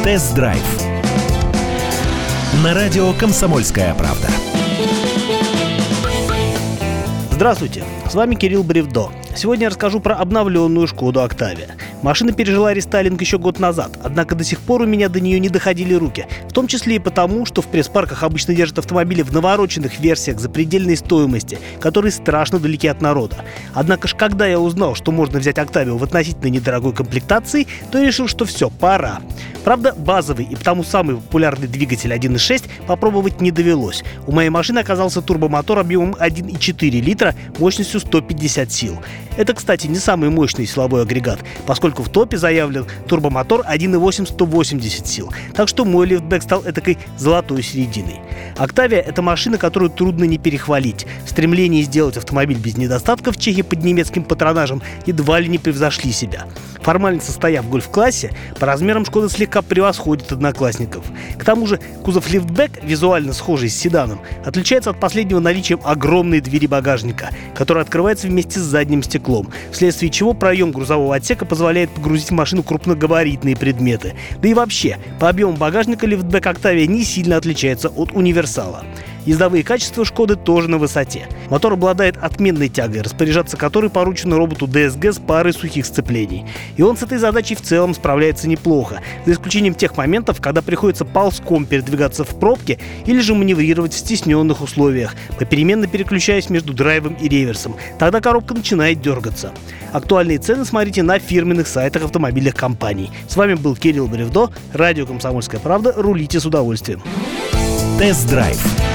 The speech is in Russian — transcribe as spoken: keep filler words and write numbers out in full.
Тест-драйв на радио «Комсомольская правда». Здравствуйте, с вами Кирилл Бревдо. Сегодня я расскажу про обновленную Шкоду Октавия. Машина пережила рестайлинг еще год назад, однако до сих пор у меня до нее не доходили руки. В том числе и потому, что в пресс-парках обычно держат автомобили в навороченных версиях запредельной стоимости, которые страшно далеки от народа. Однако ж, когда я узнал, что можно взять Октавию в относительно недорогой комплектации, то я решил, что все, пора. Правда, базовый и потому самый популярный двигатель один и шесть попробовать не довелось. У моей машины оказался турбомотор объемом один и четыре литра мощностью сто пятьдесят сил. Это, кстати, не самый мощный силовой агрегат, поскольку в топе заявлен турбомотор один и восемь сто восемьдесят сил. Так что мой лифтбэк стал этакой золотой серединой. Октавия – это машина, которую трудно не перехвалить. В стремлении сделать автомобиль без недостатков чехи под немецким патронажем едва ли не превзошли себя. Формально состояв в гольф-классе, по размерам Шкода слегка превосходит одноклассников. К тому же кузов лифтбэк, визуально схожий с седаном, отличается от последнего наличием огромной двери багажника, которая открывается вместе с задним стеклом, вследствие чего проем грузового отсека позволяет погрузить в машину крупногабаритные предметы. Да и вообще, по объему багажника лифтбэк Октавия не сильно отличается от универсала. Ездовые качества Шкоды тоже на высоте. Мотор обладает отменной тягой, распоряжаться которой поручено роботу ди эс джи с парой сухих сцеплений. И он с этой задачей в целом справляется неплохо, за исключением тех моментов, когда приходится ползком передвигаться в пробке или же маневрировать в стесненных условиях, попеременно переключаясь между драйвом и реверсом. Тогда коробка начинает дергаться. Актуальные цены смотрите на фирменных сайтах автомобильных компаний. С вами был Кирилл Бревдо, радио «Комсомольская правда». Рулите с удовольствием. Тест-драйв